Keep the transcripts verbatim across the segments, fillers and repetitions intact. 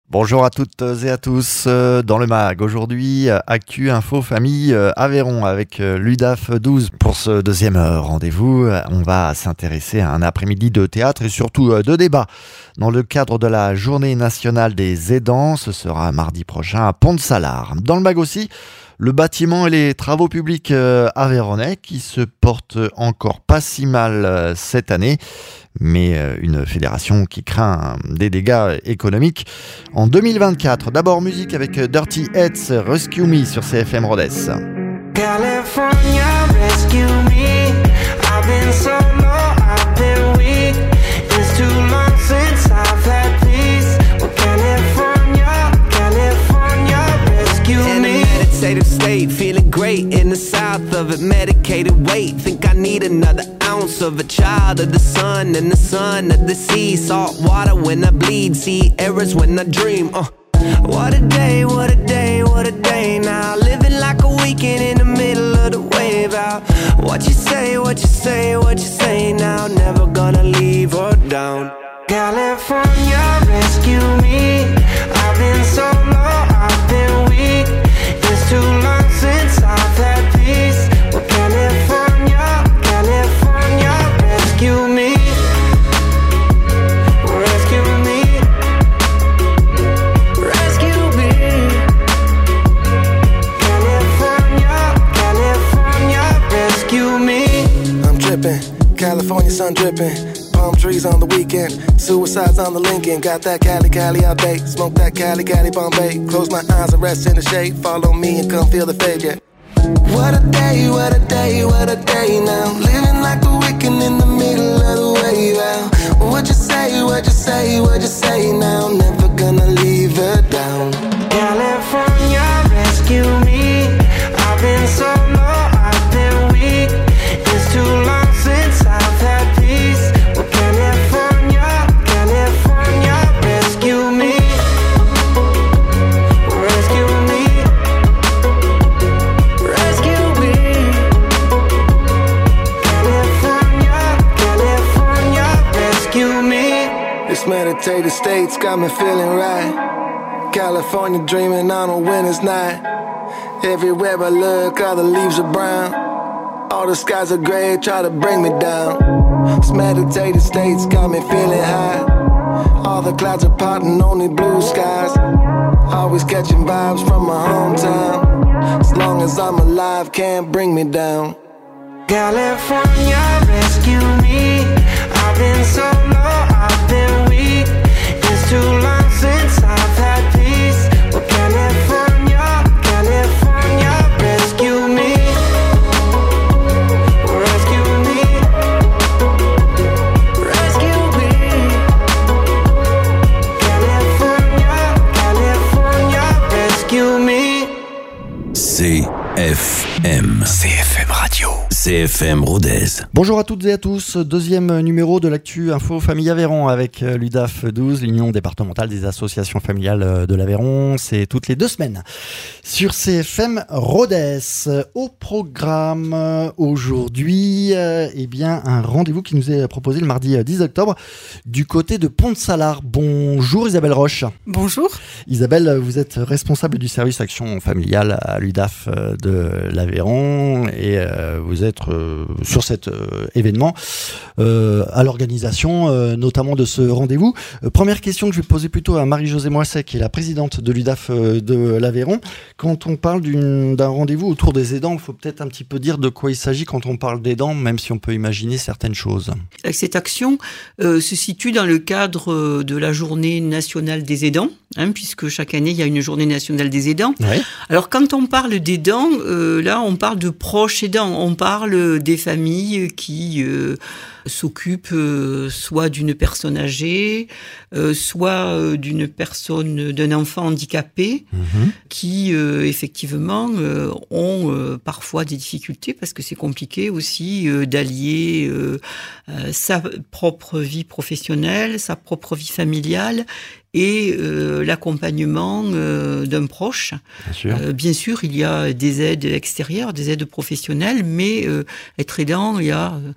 Bonjour à toutes et à tous. Dans le mag, aujourd'hui, Actu Info Famille Aveyron avec l'U D A F douze. Pour ce deuxième rendez-vous, on va s'intéresser à un après-midi de théâtre et surtout de débat. Dans le cadre de la Journée nationale des aidants, ce sera mardi prochain à Pont-de-Salars. Dans le mag aussi, le bâtiment et les travaux publics aveyronnais qui se portent encore pas si mal cette année, mais une fédération qui craint des dégâts économiques en deux mille vingt-quatre. D'abord musique avec Dirty Heads, Rescue Me sur C F M Rhodes. California, rescue me. I've been so low, I've been weak. It's too long since I've had peace. Well, California, California, rescue me. In a meditative state, feeling great in the south of it, medicated weight. Think I need another ounce of a child of the sun and the sun of the sea. Salt water when I bleed, see errors when I dream. Uh. What a day, what a day, what a day now. Living like a weekend in the middle of the wave out. What you say, what you say, what you say now. Never gonna leave her down. California, rescue me. I've been so low, I've been weak. It's too long since I've had peace. Well, California, California, rescue me. Rescue me. Rescue me. California, California, rescue me. I'm dripping, California sun dripping. Palm trees on the weekend, suicides on the Lincoln. Got that Cali, Cali out day. Smoke that Cali, Cali, Bombay. Close my eyes and rest in the shade. Follow me and come feel the fade, yeah. What a day, what a day, what a day now. Living like a weekend in the middle of the wave out. What you say, what you say, what you say now. Never gonna leave her down. California, rescue me. I've been so low, I've been weak. It's too long since I've had peace. Well, California, California, rescue me. Rescue me. Rescue me. California, California, rescue me. This meditative state's got me feeling right. California dreaming on a winter's night. Everywhere I look, all the leaves are brown. All the skies are gray, try to bring me down. This meditative state's got me feeling high. All the clouds are parting, only blue skies. Always catching vibes from my hometown. As long as I'm alive, can't bring me down. California, rescue me. I've been so low, I've been weak. It's too long since I've had peace. Well, California, California, rescue me. Rescue me. Rescue me. California, California, rescue me. C F M. C F M Radio. C F M Rhodes. Bonjour à toutes et à tous, deuxième numéro de l'Actu Info Famille Aveyron avec l'U D A F douze, l'Union départementale des associations familiales de l'Aveyron. C'est toutes les deux semaines sur C F M Rhodes. Au programme aujourd'hui, eh bien, un rendez-vous qui nous est proposé le mardi dix octobre du côté de Pont-de-Salars. Bonjour Isabelle Roche. Bonjour. Isabelle, vous êtes responsable du service action familiale à l'U D A F de l'Aveyron et euh, vous êtes euh, sur cet euh, événement euh, à l'organisation euh, notamment de ce rendez-vous. Euh, première question que je vais poser plutôt à Marie-Josée Moisset, qui est la présidente de l'U D A F euh, de l'Aveyron. Quand on parle d'une, d'un rendez-vous autour des aidants, il faut peut-être un petit peu dire de quoi il s'agit quand on parle d'aidants, même si on peut imaginer certaines choses. Cette action euh, se situe dans le cadre de la Journée nationale des aidants, hein, puisque chaque année il y a une Journée nationale des aidants. Ouais. Alors quand on parle d'aidants, euh, là on parle de proches aidants, on parle des familles qui euh, s'occupent euh, soit d'une personne âgée, euh, soit euh, d'une personne, d'un enfant handicapé, mmh. qui euh, effectivement euh, ont euh, parfois des difficultés parce que c'est compliqué aussi euh, d'allier euh, euh, sa propre vie professionnelle, sa propre vie familiale et euh, l'accompagnement euh, d'un proche. Bien sûr. Euh, bien sûr, il y a des aides extérieures, des aides professionnelles, mais euh, être aidant, il y a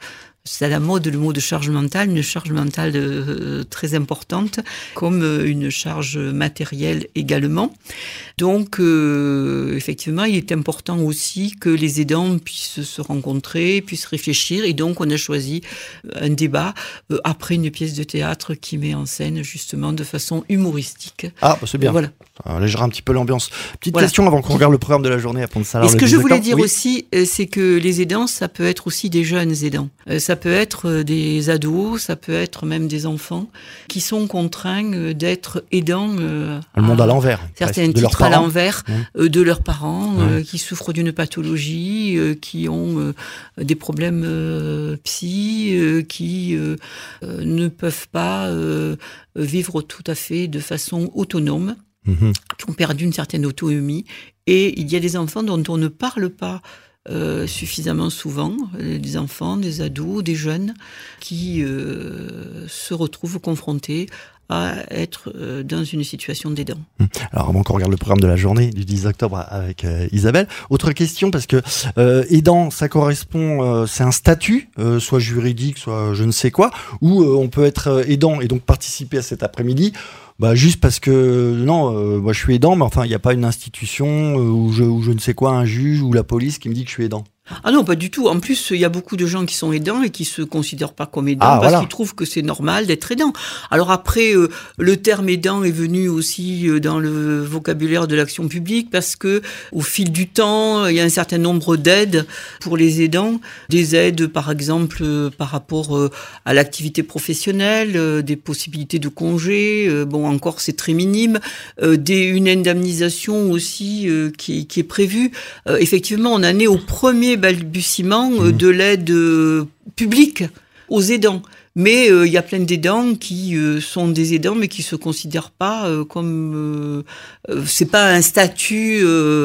c'est à la mode le mot de charge mentale, une charge mentale euh, très importante, comme euh, une charge matérielle également. Donc, euh, effectivement, il est important aussi que les aidants puissent se rencontrer, puissent réfléchir. Et donc, on a choisi un débat euh, après une pièce de théâtre qui met en scène, justement, de façon humoristique. Ah, bah c'est bien. Voilà. Ça allégera un petit peu l'ambiance. Petite Voilà. question avant qu'on regarde le programme de la journée à Pont-de-Salars. Et ce le que je voulais dix dire octobre. Oui. aussi, euh, c'est que les aidants, ça peut être aussi des jeunes aidants. Euh, ça peut être euh, des ados, ça peut être même des enfants qui sont contraints euh, d'être aidants. Euh, Le monde à l'envers. Certains presque, de leurs titres à parents. l'envers Mmh. euh, de leurs parents, euh, Ouais. qui souffrent d'une pathologie, euh, qui ont euh, des problèmes euh, psy, euh, qui euh, euh, ne peuvent pas euh, vivre tout à fait de façon autonome, Mhm. qui ont perdu une certaine autonomie. Et il y a des enfants dont on ne parle pas euh, suffisamment souvent, euh, des enfants, des ados, des jeunes, qui euh, se retrouvent confrontés à être euh, dans une situation d'aidant. Alors avant qu'on regarde le programme de la journée du dix octobre avec euh, Isabelle, autre question parce que euh, aidant, ça correspond, euh, c'est un statut, euh, soit juridique, soit je ne sais quoi, où euh, on peut être euh, aidant et donc participer à cet après-midi. Bah juste parce que non, euh, moi je suis aidant, mais enfin il n'y a pas une institution euh, ou je, ou je ne sais quoi, un juge ou la police qui me dit que je suis aidant. Ah non, pas du tout. En plus, il y a beaucoup de gens qui sont aidants et qui se considèrent pas comme aidants Ah, parce voilà. qu'ils trouvent que c'est normal d'être aidant. Alors après, euh, le terme aidant est venu aussi euh, dans le vocabulaire de l'action publique parce que au fil du temps, il y a un certain nombre d'aides pour les aidants. Des aides, par exemple, euh, par rapport euh, à l'activité professionnelle, euh, des possibilités de congés. Euh, bon, encore, c'est très minime. Euh, des, une indemnisation aussi euh, qui, qui est prévue. Euh, effectivement, on en est au premier balbutiement euh, de l'aide euh, publique aux aidants. Mais il euh, y a plein d'aidants qui euh, sont des aidants, mais qui se considèrent pas euh, comme... Euh, euh, c'est pas un statut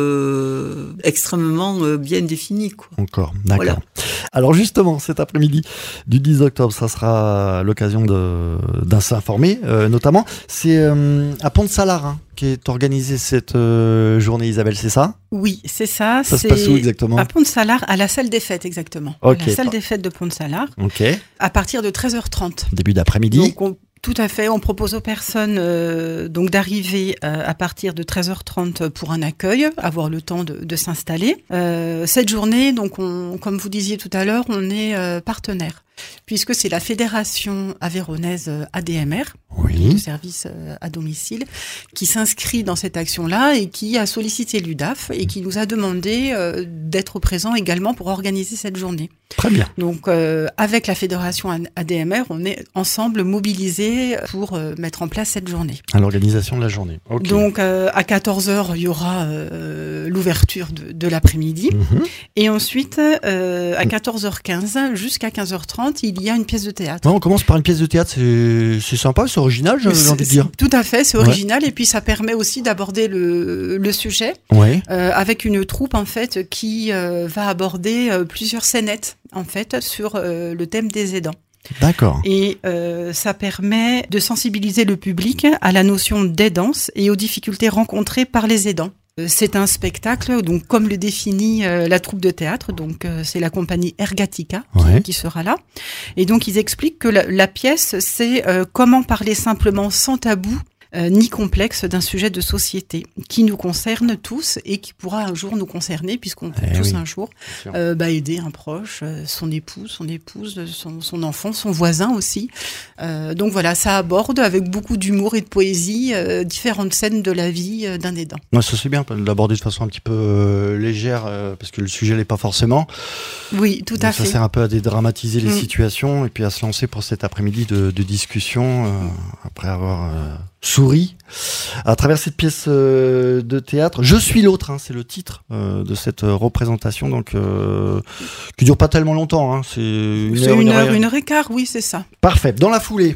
euh, extrêmement euh, bien défini, quoi. Encore, d'accord. Voilà. Alors justement, cet après-midi du dix octobre, ça sera l'occasion de, d'un s'informer, euh, notamment. C'est euh, à Pont-de-Salars hein, qu'est organisée cette euh, journée, Isabelle, c'est ça? Oui, c'est ça. Ça c'est se passe où exactement? À Pont-de-Salars, à la salle des fêtes exactement. Ok. La salle des fêtes de Pont-de-Salars, Ok, à partir de treize heures trente. début d'après-midi. Donc on- tout à fait, on propose aux personnes euh, donc d'arriver euh, à partir de treize heures trente pour un accueil, avoir le temps de, de s'installer. Euh, cette journée, donc on, comme vous disiez tout à l'heure, on est euh, partenaire, puisque c'est la Fédération Aveyronnaise A D M R, Oui. de service euh, à domicile, qui s'inscrit dans cette action-là et qui a sollicité l'U D A F et qui nous a demandé euh, d'être présent également pour organiser cette journée. Très bien. Donc, euh, avec la Fédération A D M R, on est ensemble mobilisés pour euh, mettre en place cette journée. À l'organisation de la journée. Ok. Donc, euh, à quatorze heures, il y aura euh, l'ouverture de, de l'après-midi. Mhm. Et ensuite, euh, à quatorze heures quinze jusqu'à quinze heures trente, il y a une pièce de théâtre. Ouais, on commence par une pièce de théâtre, c'est, c'est sympa, c'est original, j'ai C'est- envie de dire. Tout à fait, c'est original. Et puis, ça permet aussi d'aborder le, le sujet Ouais. euh, avec une troupe, en fait, qui euh, va aborder euh, plusieurs scénettes, en fait, sur euh, le thème des aidants. D'accord. Et euh, ça permet de sensibiliser le public à la notion d'aidance et aux difficultés rencontrées par les aidants. Euh, C'est un spectacle, donc comme le définit euh, la troupe de théâtre, donc euh, c'est la compagnie Ergatica qui, Ouais. qui sera là. Et donc ils expliquent que la, la pièce, c'est euh, comment parler simplement sans tabou euh, ni complexe d'un sujet de société qui nous concerne tous et qui pourra un jour nous concerner puisqu'on peut Eh tous oui, un jour sûr. euh, bah, aider un proche, euh, son époux, son épouse, son, son enfant, son voisin aussi. Euh, donc voilà, ça aborde avec beaucoup d'humour et de poésie euh, différentes scènes de la vie euh, d'un aidant. Ouais, ça c'est bien de l'aborder de façon un petit peu euh, légère euh, parce que le sujet l'est pas forcément. Oui, tout Donc à ça fait. sert un peu à dédramatiser les Mm. situations et puis à se lancer pour cet après-midi de, de discussion euh, après avoir euh, souri à travers cette pièce euh, de théâtre. Je suis l'autre, hein, c'est le titre euh, de cette euh, représentation donc euh, qui dure pas tellement longtemps. Hein, c'est une C'est heure, une une heure, heure, et- une heure et quart, oui, c'est ça. Parfait. Dans la foulée.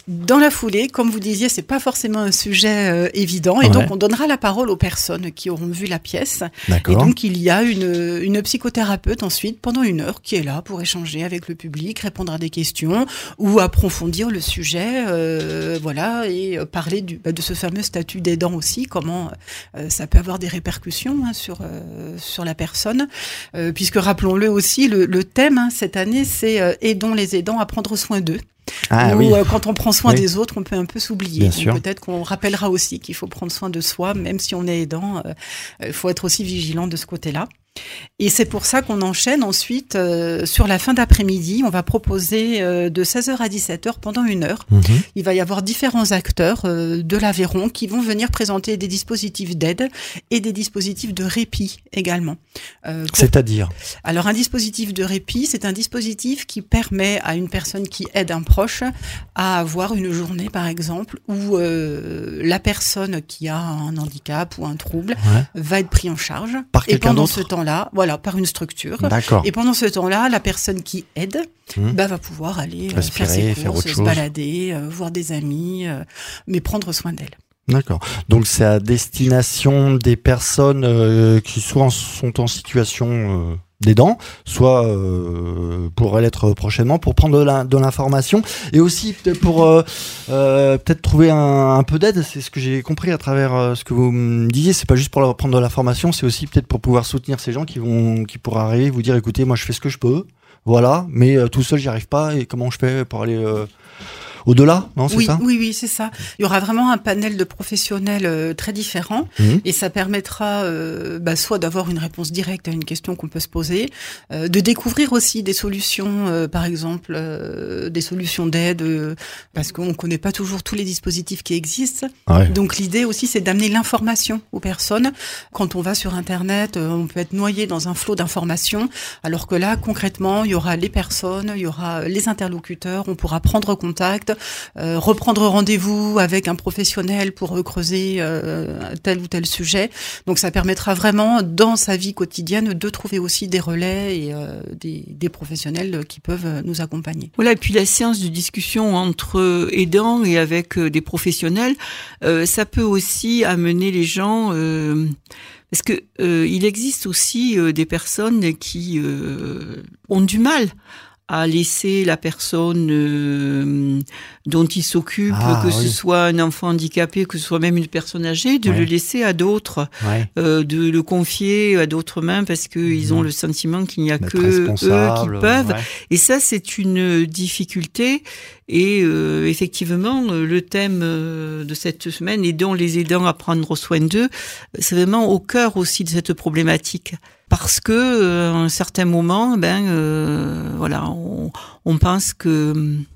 dans la foulée, comme vous disiez, c'est pas forcément un sujet euh, évident, et ouais. donc on donnera la parole aux personnes qui auront vu la pièce. D'accord. Et donc il y a une, une psychothérapeute ensuite pendant une heure qui est là pour échanger avec le public, répondre à des questions ou approfondir le sujet, euh, voilà, et parler du, bah, de ce fameux statut d'aidant aussi, comment euh, ça peut avoir des répercussions hein, sur euh, sur la personne, euh, puisque rappelons-le aussi, le, le thème hein, cette année c'est euh, aidons les aidants à prendre soin d'eux. Ah, Ou oui. euh, quand on prend soin oui. des autres, on peut un peu s'oublier. Bien Donc, sûr. peut-être qu'on rappellera aussi qu'il faut prendre soin de soi, même si on est aidant. Il euh, faut être aussi vigilant de ce côté-là. Et c'est pour ça qu'on enchaîne ensuite euh, sur la fin d'après-midi. On va proposer euh, de seize heures à dix-sept heures pendant une heure. Mmh. Il va y avoir différents acteurs euh, de l'Aveyron qui vont venir présenter des dispositifs d'aide et des dispositifs de répit également. Euh, pour... C'est-à-dire ? Alors un dispositif de répit, c'est un dispositif qui permet à une personne qui aide un proche à avoir une journée par exemple où euh, la personne qui a un handicap ou un trouble ouais. va être pris en charge. Par et quelqu'un pendant d'autre ? ce temps-là, voilà, par une structure. D'accord. Et pendant ce temps-là, la personne qui aide mmh. bah, va pouvoir aller euh, Respirer, faire ses faire courses, autre se chose. balader, euh, voir des amis, euh, mais prendre soin d'elle. D'accord. Donc c'est à destination des personnes euh, qui soit sont en situation euh, d'aidant, soit euh, pourraient l'être prochainement pour prendre de, la, de l'information et aussi peut-être pour euh, euh, peut-être trouver un, un peu d'aide. C'est ce que j'ai compris à travers euh, ce que vous me disiez. C'est pas juste pour leur prendre de l'information, c'est aussi peut-être pour pouvoir soutenir ces gens qui vont qui pourraient arriver, vous dire écoutez, moi je fais ce que je peux, voilà, mais euh, tout seul j'y arrive pas et comment je fais pour aller euh, au-delà, non, c'est oui, ça ? Oui, oui, c'est ça. Il y aura vraiment un panel de professionnels euh, très différents Mmh. et ça permettra euh, bah, soit d'avoir une réponse directe à une question qu'on peut se poser, euh, de découvrir aussi des solutions, euh, par exemple, euh, des solutions d'aide, euh, parce qu'on ne connaît pas toujours tous les dispositifs qui existent. Ouais. Donc l'idée aussi, c'est d'amener l'information aux personnes. Quand on va sur Internet, euh, on peut être noyé dans un flot d'informations, alors que là, concrètement, il y aura les personnes, il y aura les interlocuteurs, on pourra prendre contact, Euh, reprendre rendez-vous avec un professionnel pour creuser euh, tel ou tel sujet. Donc ça permettra vraiment dans sa vie quotidienne de trouver aussi des relais et euh, des, des professionnels qui peuvent nous accompagner. Voilà, et puis la séance de discussion entre aidants et avec des professionnels, euh, ça peut aussi amener les gens... Euh, parce que euh, il existe aussi euh, des personnes qui euh, ont du mal à laisser la personne euh, dont il s'occupe, ah, que oui. ce soit un enfant handicapé, que ce soit même une personne âgée, de ouais. le laisser à d'autres, ouais. euh, de le confier à d'autres mains parce qu'ils mmh. ont le sentiment qu'il n'y a D'être que eux qui peuvent. Ouais. Et ça, c'est une difficulté. Et euh, effectivement, le thème de cette semaine, aidons les aidants à prendre soin d'eux, c'est vraiment au cœur aussi de cette problématique. Parce que euh, à un certain moment, ben euh, voilà, on, on pense que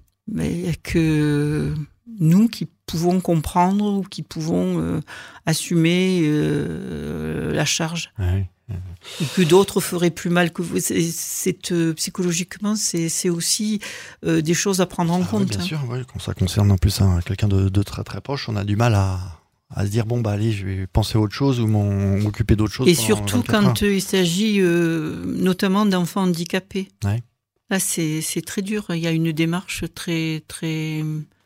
mais, que nous qui pouvons comprendre ou qui pouvons euh, assumer euh, la charge. Ouais. Et que d'autres feraient plus mal que vous. C'est, c'est, euh, psychologiquement, c'est, c'est aussi euh, des choses à prendre en ah, compte. Oui, bien hein. sûr, oui, quand ça concerne en plus hein, quelqu'un de, de très très proche, on a du mal à, à se dire bon bah allez, je vais penser à autre chose ou m'occuper d'autre chose. Et surtout quand euh, il s'agit euh, notamment d'enfants handicapés. Ouais. Là, c'est, c'est très dur. Il y a une démarche très très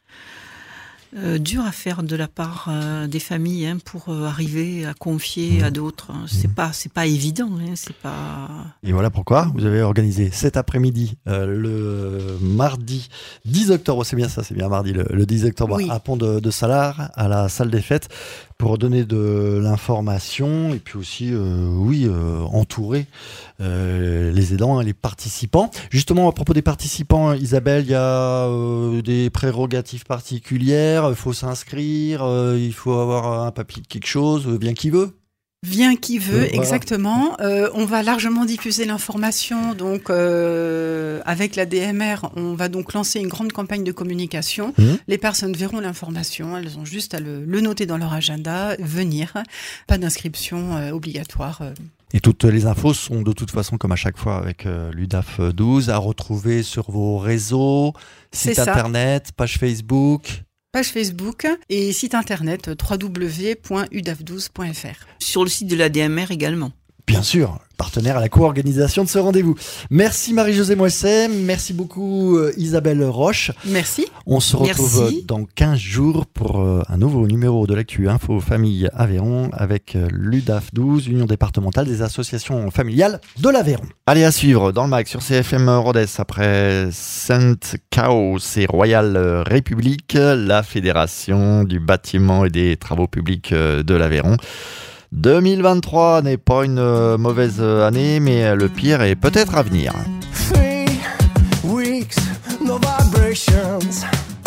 Euh, dur à faire de la part euh, des familles hein, pour euh, arriver à confier mmh. à d'autres. C'est mmh. pas c'est pas évident. Hein, c'est pas. Et voilà pourquoi vous avez organisé cet après-midi, euh, le mardi dix octobre. C'est bien ça, c'est bien mardi, le, le dix octobre oui. à Pont de, de Salars, à la salle des fêtes, pour donner de l'information et puis aussi, euh, oui, euh, entourer euh, les aidants, les participants. Justement, à propos des participants, Isabelle, il y a euh, des prérogatives particulières. Il faut s'inscrire, euh, il faut avoir un papier de quelque chose, bien qui veut. Bien qui veut, euh, exactement. Voilà. Euh, on va largement diffuser l'information. Donc, euh, avec la D M R, on va donc lancer une grande campagne de communication. Mmh. Les personnes verront l'information. Elles ont juste à le, le noter dans leur agenda, venir. Pas d'inscription euh, obligatoire. Euh. Et toutes les infos sont de toute façon, comme à chaque fois avec euh, l'U D A F douze, à retrouver sur vos réseaux, site internet, page Facebook. Page Facebook et site internet w w w point u d a f douze point f r. Sur le site de la D M R également. bien sûr, partenaire à la co-organisation de ce rendez-vous. Merci Marie-Josée Moisset, merci beaucoup euh, Isabelle Roche. Merci. On se retrouve Merci. dans quinze jours pour euh, un nouveau numéro de l'actu Info Famille Aveyron avec euh, l'U D A F douze, Union départementale des associations familiales de l'Aveyron. Allez, à suivre dans le mag sur C F M Rodez après Sainte Chaos et Royal République, la fédération du bâtiment et des travaux publics euh, de l'Aveyron. deux mille vingt-trois n'est pas une euh, mauvaise année, mais le pire est peut-être à venir. Three weeks, no vibrations.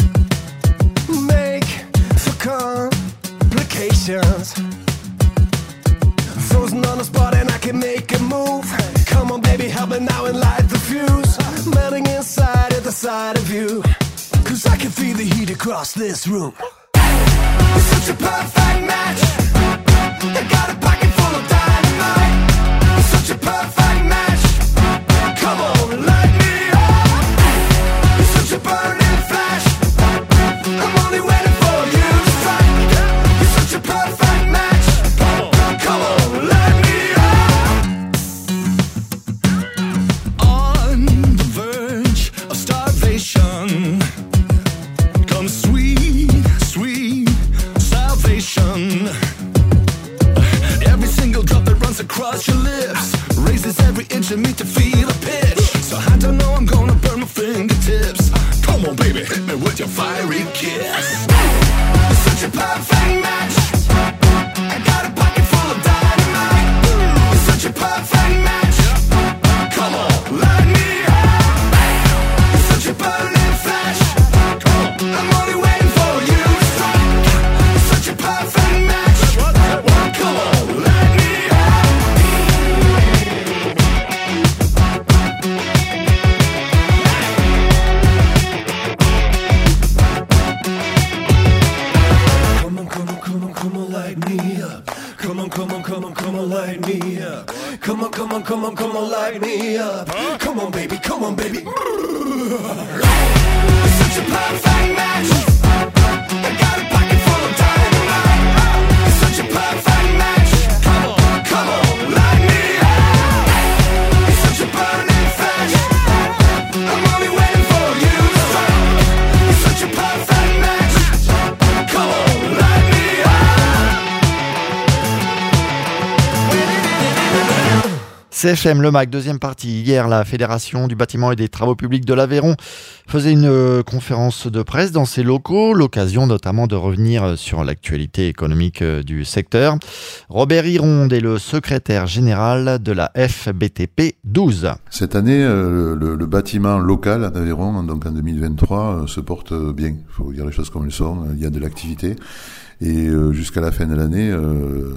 Make for complications. Frozen on the spot and I can make a move. Come on, baby, help me now and light the fuse. Melting inside at the sight of you. Cause I can feel the heat across this room. It's such a perfect match. I got a pocket full of dynamite. It's such a perfect match. Come on, light me up. It's such a burning flash. I'm only waiting for you to strike. It's such a perfect match. Come on, light me up. On the verge of starvation comes sweet, sweet salvation. Every single drop that runs across your lips raises every inch of me to feel a pitch. So I don't know I'm gonna burn my fingertips. Come on, baby, hit me with your fiery kiss. It's such a perfect match. I got a pocket full of dynamite. It's such a perfect match. Come on, light me up. It's such a burning flash. I'm only waiting for you to strike. It's such a perfect match. Come on. Come on, come on, come on, come on, light me up. Come on, come on, come on, come on, light me up. Come on, baby, come on, baby. It's such a perfect match. I got a pocket full of dynamite. It's such a perfect match. Come on, come on, light me up. It's such a burning flash. I'm only waiting for you to strike. It's such a perfect match. Come on, light me up. C F M, le M A C, deuxième partie. Hier, la Fédération du bâtiment et des travaux publics de l'Aveyron faisait une euh, conférence de presse dans ses locaux, l'occasion notamment de revenir sur l'actualité économique euh, du secteur. Robert Hironde est le secrétaire général de la F B T P douze. Cette année, euh, le, le bâtiment local à Aveyron, donc en deux mille vingt-trois, euh, se porte bien. Il faut dire les choses comme elles sont. Il y a de l'activité. Et euh, jusqu'à la fin de l'année, euh,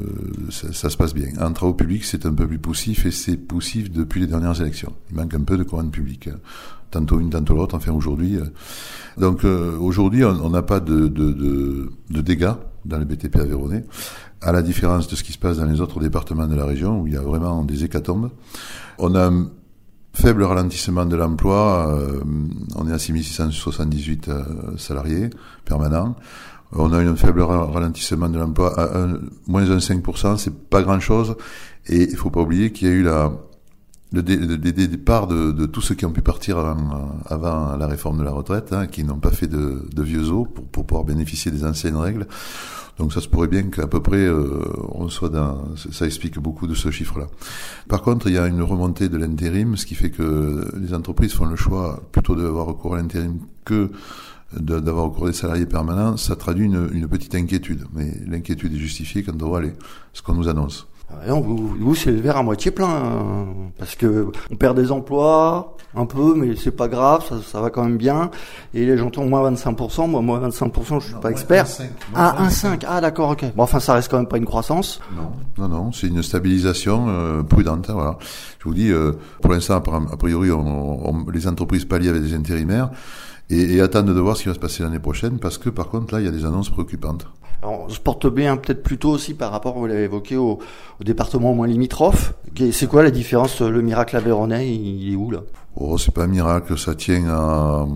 ça, ça se passe bien. En travaux publics, c'est un peu plus poussif, et c'est poussif depuis les dernières élections. Il manque un peu de commande publique, tantôt une, tantôt l'autre. Enfin, aujourd'hui, euh. donc euh, aujourd'hui, on n'a pas de, de, de, de dégâts dans le B T P aveyronnais, à la différence de ce qui se passe dans les autres départements de la région, où il y a vraiment des hécatombes. On a un faible ralentissement de l'emploi. Euh, on est à six mille six cent soixante-dix-huit euh, salariés permanents. On a un faible ralentissement de l'emploi à un, moins un cinq pour cent, c'est pas grand chose. Et il faut pas oublier qu'il y a eu la, le, dé, le, le départ de, de tous ceux qui ont pu partir avant, avant la réforme de la retraite, hein, qui n'ont pas fait de, de vieux os pour, pour pouvoir bénéficier des anciennes règles. Donc ça se pourrait bien qu'à peu près, euh, on soit dans, ça explique beaucoup de ce chiffre-là. Par contre, il y a une remontée de l'intérim, ce qui fait que les entreprises font le choix plutôt d'avoir recours à l'intérim que De, d'avoir recours des salariés permanents. Ça traduit une, une petite inquiétude, mais l'inquiétude est justifiée quand on voit les, ce qu'on nous annonce. Non, vous, vous c'est le verre à moitié plein, hein, parce que on perd des emplois, un peu, mais c'est pas grave, ça, ça va quand même bien. Et j'entends moins vingt-cinq pour cent, moi, moins vingt-cinq pour cent, je suis non, pas expert. vingt-cinq, ah, un virgule cinq, ah d'accord, ok. Bon, enfin, ça reste quand même pas une croissance. Non, non, non, c'est une stabilisation euh, prudente, hein, voilà. Je vous dis, euh, pour l'instant, a priori, on, on, les entreprises pallient avec des intérimaires. Et, et attendre de voir ce qui va se passer l'année prochaine, parce que par contre là il y a des annonces préoccupantes. Alors, on se porte bien peut-être plutôt aussi par rapport, vous l'avez évoqué, au, au département moins limitrophe. C'est quoi la différence? Le miracle aveyronnais, il est où là? Oh, c'est pas un miracle, ça tient à,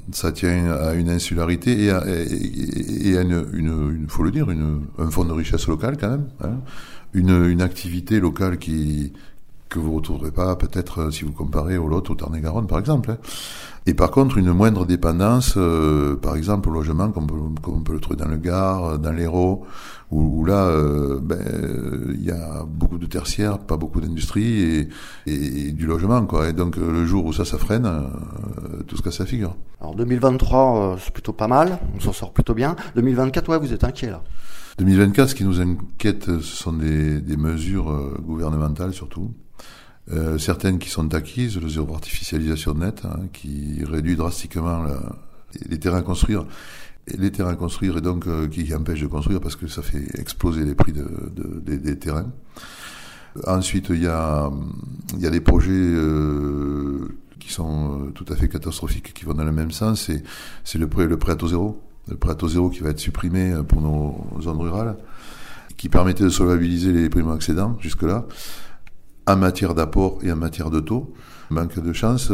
ça tient à une insularité et à, et, et à une, une, une, faut le dire, une, un fonds de richesse locale quand même, hein, une, une activité locale qui que vous retrouverez pas peut-être si vous comparez au Lot, au Tarn-et-Garonne par exemple. Hein. Et par contre, une moindre dépendance, euh, par exemple au logement, comme, comme on peut le trouver dans le Gard, dans l'Hérault, où, où là, euh, ben, il y a beaucoup de tertiaires, pas beaucoup d'industrie et, et, et du logement, quoi. Et donc le jour où ça, ça freine, euh, tout se casse la figure. Alors deux mille vingt-trois, euh, c'est plutôt pas mal, on s'en sort plutôt bien. deux mille vingt-quatre, ouais, vous êtes inquiet là. deux mille vingt-quatre, ce qui nous inquiète, ce sont des, des mesures euh, gouvernementales surtout. Euh, certaines qui sont acquises, le zéro artificialisation nette, hein, qui réduit drastiquement la, les terrains à construire, et les terrains à construire et donc euh, qui empêche de construire parce que ça fait exploser les prix de, de, des, des terrains. Ensuite, il y a, il y a des projets euh, qui sont tout à fait catastrophiques, qui vont dans le même sens. C'est, c'est le prêt, le prêt à taux zéro, le prêt à taux zéro qui va être supprimé pour nos zones rurales, qui permettait de solvabiliser les primo-accédants jusque-là. En matière d'apport et en matière de taux, manque de chance,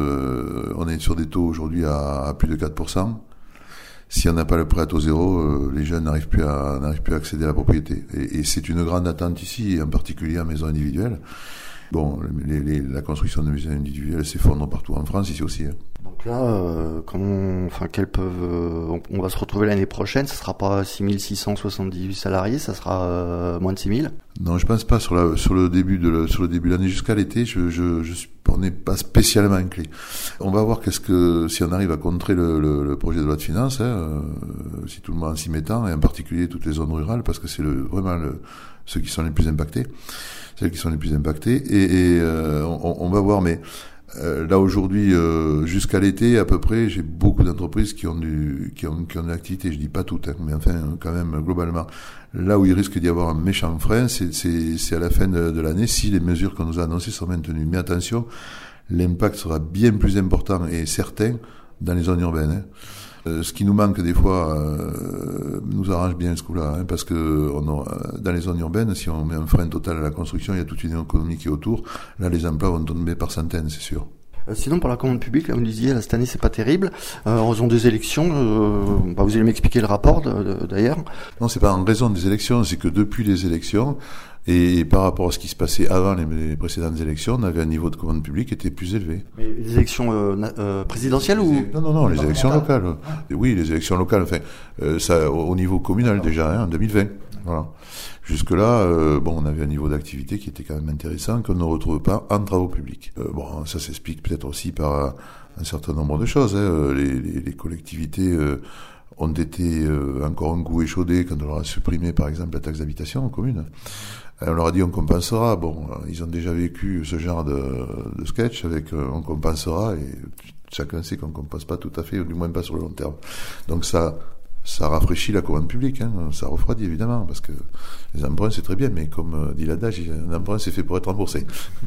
euh, on est sur des taux aujourd'hui à, à plus de quatre pour cent. Si on n'a pas le prêt à taux zéro, euh, les jeunes n'arrivent plus à n'arrivent plus à accéder à la propriété. Et, et c'est une grande attente ici, et en particulier en maison individuelle. Bon, les, les, la construction de maisons individuelles s'effondre partout en France, ici aussi. Hein. Donc là, euh, comment, enfin, quelles peuvent, euh, on, on va se retrouver l'année prochaine. Ça sera pas six mille six cent soixante-dix-huit salariés, ça sera euh, moins de six mille. Non, je pense pas sur la sur le début de le, sur le début de l'année jusqu'à l'été. Je je je suis, on n'est pas spécialement inclus. On va voir qu'est-ce que si on arrive à contrer le, le, le projet de loi de finances, hein, euh, si tout le monde s'y mettant et en particulier toutes les zones rurales parce que c'est le vraiment le, ceux qui sont les plus impactés, celles qui sont les plus impactées et, et euh, on, on va voir mais. Euh, là aujourd'hui, euh, jusqu'à l'été à peu près, j'ai beaucoup d'entreprises qui ont du, qui ont, qui ont de l'activité. Je dis pas toutes, hein, mais enfin quand même globalement. Là où il risque d'y avoir un méchant frein, c'est, c'est, c'est à la fin de, de l'année si les mesures qu'on nous a annoncées sont maintenues. Mais attention, l'impact sera bien plus important et certain dans les zones urbaines. Hein. Euh, ce qui nous manque des fois euh, nous arrange bien ce coup-là, hein, parce que on aura, dans les zones urbaines, si on met un frein total à la construction, il y a toute une économie qui est autour. Là, les emplois vont tomber par centaines, c'est sûr. Euh, sinon, pour la commande publique, là, vous me disiez, là, cette année, c'est pas terrible. Euh, en raison des élections, euh, bah, vous allez m'expliquer le rapport, de, de, d'ailleurs. Non, c'est pas en raison des élections, c'est que depuis les élections, et par rapport à ce qui se passait avant les, les précédentes élections, on avait un niveau de commande publique qui était plus élevé. Mais les élections euh, euh, présidentielles ou Non, non, non, les élections locales. Oui, les élections locales, enfin, euh, ça, au, au niveau communal déjà, hein, en deux mille vingt. Voilà. Jusque-là, euh, bon, on avait un niveau d'activité qui était quand même intéressant, qu'on ne retrouve pas en travaux publics. Euh, bon, ça s'explique peut-être aussi par un certain nombre de choses. Hein. Les, les, les collectivités euh, ont été euh, encore un coup échaudées quand on leur a supprimé, par exemple, la taxe d'habitation aux communes. On leur a dit on compensera. Bon, ils ont déjà vécu ce genre de, de sketch avec euh, on compensera et chacun sait qu'on ne compense pas tout à fait, ou du moins pas sur le long terme. Donc ça, ça rafraîchit la commande publique, hein, ça refroidit évidemment, parce que les emprunts c'est très bien, mais comme dit l'adage, un emprunt c'est fait pour être remboursé.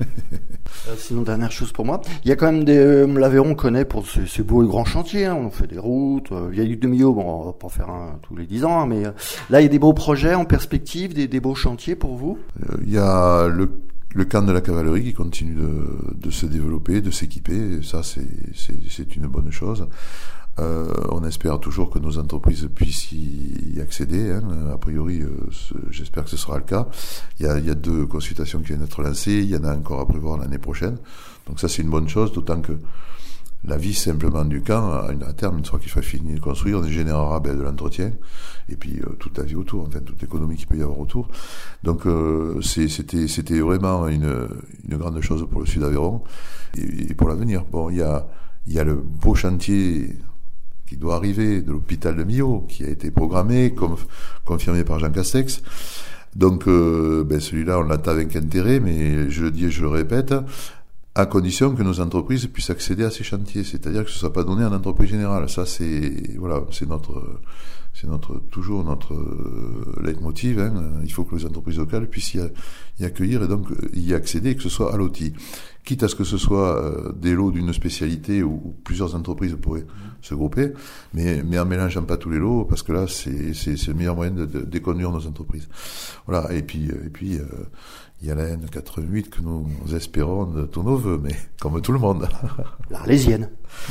euh, sinon, dernière chose pour moi, il y a quand même des, euh, l'Aveyron connaît pour ces, ces beaux et grands chantiers, hein, on fait des routes, euh, viaduc de Millau, bon on va pas faire un tous les dix ans, hein, mais euh, là il y a des beaux projets en perspective, des, des beaux chantiers pour vous. Euh, il y a le Le camp de la cavalerie qui continue de, de se développer, de s'équiper, et ça c'est, c'est, c'est une bonne chose. Euh, on espère toujours que nos entreprises puissent y accéder. Hein. A priori, euh, ce, j'espère que ce sera le cas. Il y a, il y a deux consultations qui viennent d'être lancées. Il y en a encore à prévoir l'année prochaine. Donc ça, c'est une bonne chose, d'autant que la vie simplement du camp, à, à terme, une fois qu'il sera fini de construire, on générera ben, de l'entretien et puis euh, toute la vie autour, enfin toute l'économie qu'il peut y avoir autour. Donc euh, c'est, c'était, c'était vraiment une, une grande chose pour le Sud-Aveyron et, et pour l'avenir. Bon, il y a, il y a le beau chantier qui doit arriver de l'hôpital de Millau, qui a été programmé, conf, confirmé par Jean Castex. Donc euh, ben, celui-là, on l'attend avec intérêt, mais je le dis et je le répète, à condition que nos entreprises puissent accéder à ces chantiers, c'est-à-dire que ce ne soit pas donné en entreprise générale. Ça, c'est voilà, c'est notre, c'est notre toujours notre leitmotiv. Hein. Il faut que les entreprises locales puissent y, a, y accueillir et donc y accéder, que ce soit à l'outil, quitte à ce que ce soit euh, des lots d'une spécialité où, où plusieurs entreprises pourraient mmh. se grouper, mais mais en mélangeant pas tous les lots, parce que là, c'est c'est, c'est le meilleur moyen de, de déconduire nos entreprises. Voilà. Et puis et puis. Euh, Il y a la N quatre-vingt-huit que nous espérons de tous nos voeux, mais comme tout le monde. L'Arlésienne.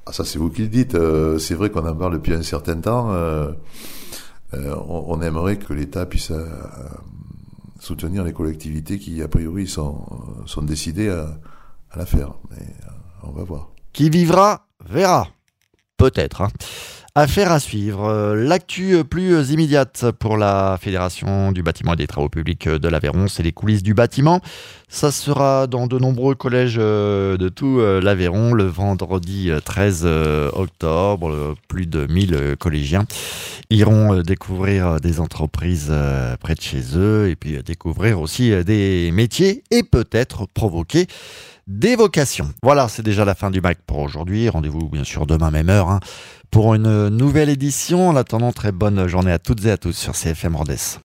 Ah, ça c'est vous qui le dites. Euh, c'est vrai qu'on en parle depuis un certain temps. Euh, euh, on, on aimerait que l'État puisse euh, soutenir les collectivités qui, a priori, sont, sont décidées à, à la faire. Mais euh, on va voir. Qui vivra, verra. Peut-être. Hein. Affaire à suivre. L'actu plus immédiate pour la Fédération du bâtiment et des travaux publics de l'Aveyron, c'est les coulisses du bâtiment. Ça sera dans de nombreux collèges de tout l'Aveyron le vendredi treize octobre. Plus de mille collégiens iront découvrir des entreprises près de chez eux et puis découvrir aussi des métiers et peut-être provoquer des vocations. Voilà, c'est déjà la fin du M A C pour aujourd'hui. Rendez-vous bien sûr demain même heure hein, pour une nouvelle édition. En attendant, très bonne journée à toutes et à tous sur C F M Rodez.